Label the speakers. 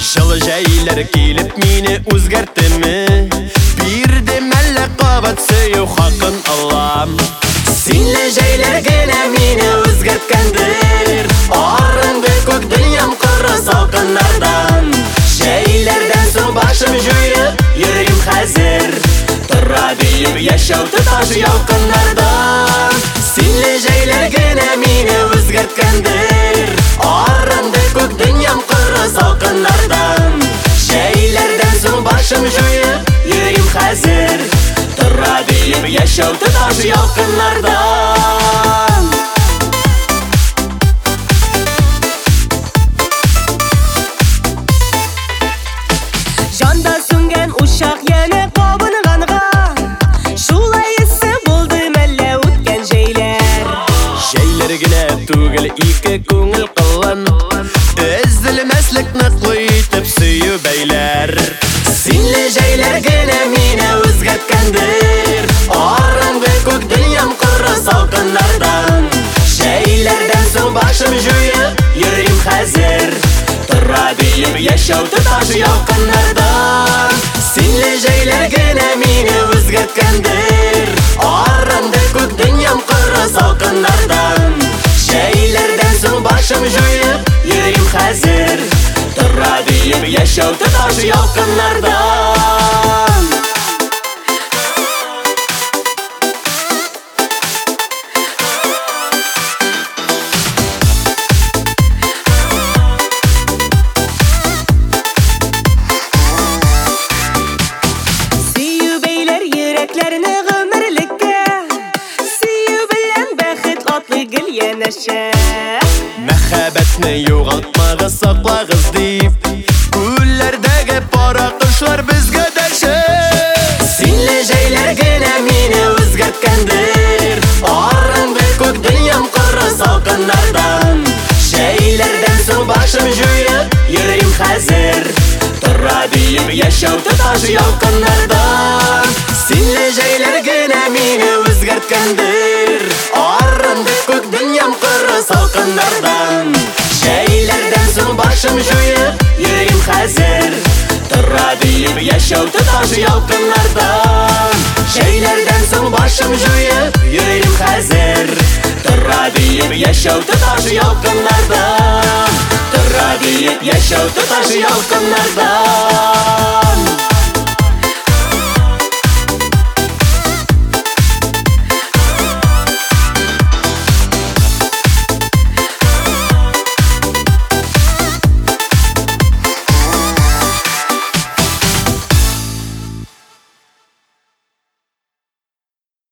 Speaker 1: Жылы жәйлер келіп мені өзгерттіме, бірдем әлі қабат сөйеу хақын алам. Сенлі жәйлер гені мені өзгерткендір, арыңғы көк дүниям құры салқындардан. Жәйлерден соң башым жүйіп, ерім қазір тұра дейіп яшау тұташы ялқындардан. Сенлі жәйлер гені мені өзгерткендір, арыңғы көк дүниям құры салқындардан. Жәйлерден соң башым жүйіп, ерім қазір тұра дейіп яшау тұташы ялқындардан.
Speaker 2: Жанда сөнген ушақ ене қабынғанға, шулай есі болды мәлі өткен жәйлер.
Speaker 1: Жәйлер гіне түгіл икі көңіл қылын, үзілмәслік нықлы етіп сүйі бәйлер. Сенлі жәйлер гіне мені өзгерткендір, арыңғы көк дүниям құры салқындардан. Жәйлерден соң башым жүйіп, ерім қазір тұра дейіп яшау тұташы ялқындардан. Сенлі жәйлер гіне мені өзгерткендір, арыңғы көк дүниям құры салқындардан. Жәйлерден соң башым жүйіп, ерім қазір тұра дейіп яшау тұташы ялқындардан.
Speaker 2: Сүйі бейлер yüreklerini ғұмірлікке, сүйі білен бәхет атлы гүл енеші.
Speaker 1: Мәхәбәтні жоғалтмағы сақлағыз дейіп, күллердегі пара құшлар бізге дәші. Сенлі жәйлер гіне мені өзгерткендір, арыңғы көк дүниям құры салқындардан. Жәйлерден соң башым жүйіп, ерім қазір тұра дейіп яшау тұташы ялқындардан. Сенлі жәйлер гіне мені өзгерткендір, арыңғы көк дүниям құры салқындардан. Жәйлерден соң башым жүйіп, ерім қазір тұра дейіп яшау тұташы ялқындардан. Жәйлерден соң башым жүйіп, ерім қазір тұра дейіп яшау тұташы ялқындардан. Тұра дейіп яшау тұташы ялқындардан.